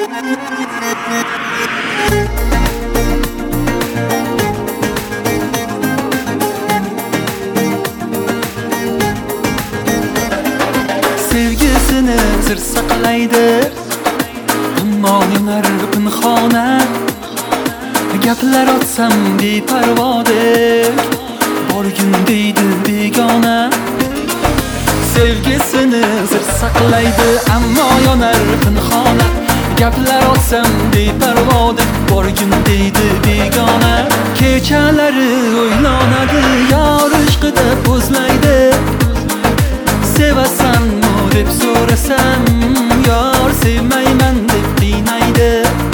Sevgisini sir saqlaydi, ammo yonar pinhona. Gaplar otsam beparvodek, borgin deydi begona. Sevgisini sir saqlaydi, ammo yonar pinhona. Gaplar otsam beparvodek, borgin deydi begona. Kechalari o'ylanadi, yor ishqida o'zlaydi. Sevasanmi deb so'rasam, yor sevmayman deb qiynaydi.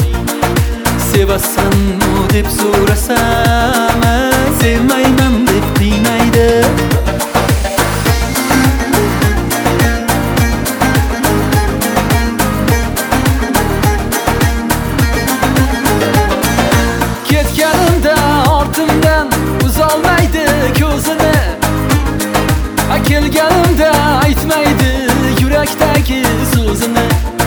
Sevasanmi deb so'rasam, sevmayman deb qiynaydi. Ketganimda ortimdan uzolmaydi ko'zini. Kelganimda aytmaydi yurakdagi so'zini.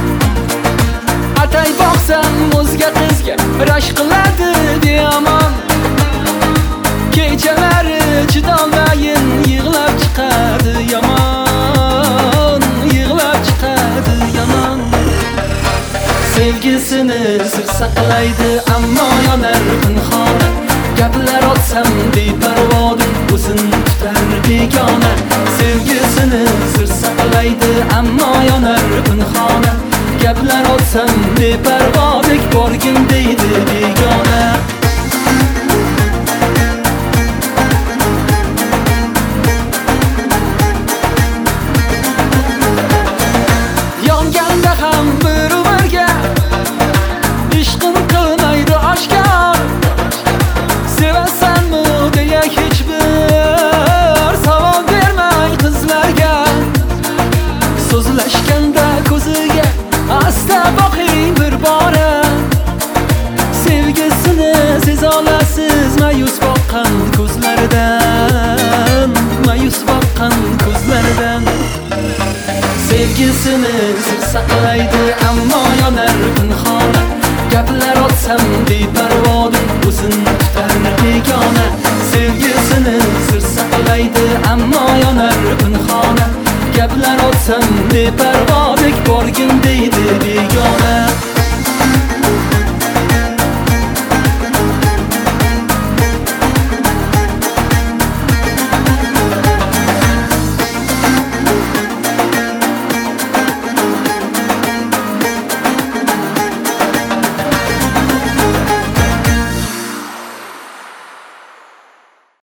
Atay boqsam o'zga qizga rashk qiladi deyamon. Kechalari chidolmayin yig'lab chiqadi yomon, yig'lab chiqadi yomon. Sevgisini sir saqlaydi, ammo yonar pinhona. Gaplar otsam beparvodek, o'zini tutar begona. Sevgisini sir saqlaydi, ammo yonar pinhona. Gaplar otsam beparvodek, borgin deydi begona.